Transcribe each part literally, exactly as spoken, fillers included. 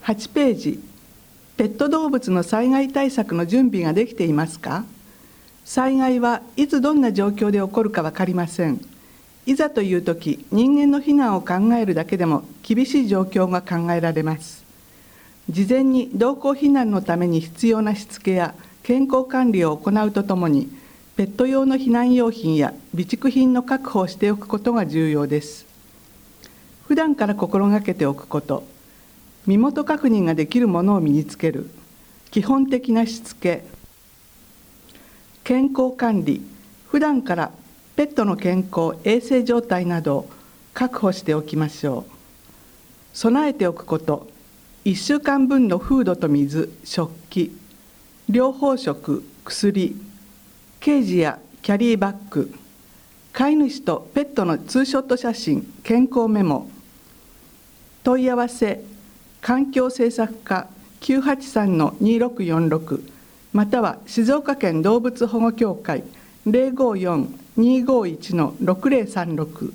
はちページ、ペット動物の災害対策の準備ができていますか？災害はいつどんな状況で起こるか分かりません。いざというとき、人間の避難を考えるだけでも厳しい状況が考えられます。事前に同行避難のために必要なしつけや健康管理を行うとともに、ペット用の避難用品や備蓄品の確保をしておくことが重要です。普段から心がけておくこと、身元確認ができるものを身につける、基本的なしつけ、健康管理、普段からペットの健康・衛生状態などを確保しておきましょう。備えておくこと、いっしゅうかんぶんのフードと水、食器、療法食、薬、ケージやキャリーバッグ、飼い主とペットのツーショット写真、健康メモ、問い合わせ、環境政策課 きゅうはちさんのにろくよんろく または静岡県動物保護協会 ゼロごよん にごいち のろくぜろさんろく、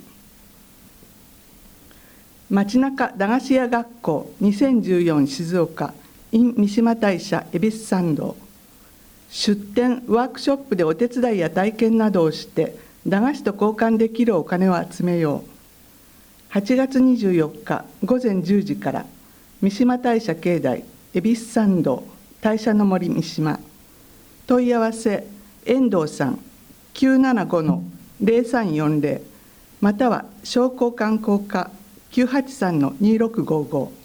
街中駄菓子屋学校にせんじゅうよん静岡 in 三島大社恵比寿参道、出店ワークショップでお手伝いや体験などをして駄菓子と交換できるお金を集めよう。はちがつにじゅうよっかごぜんじゅうじから三島大社境内恵比寿参道大社の森三島、問い合わせ遠藤さん きゅうななごのぜろさんよんぜろ または商工観光課 きゅうはちさんのにろくごご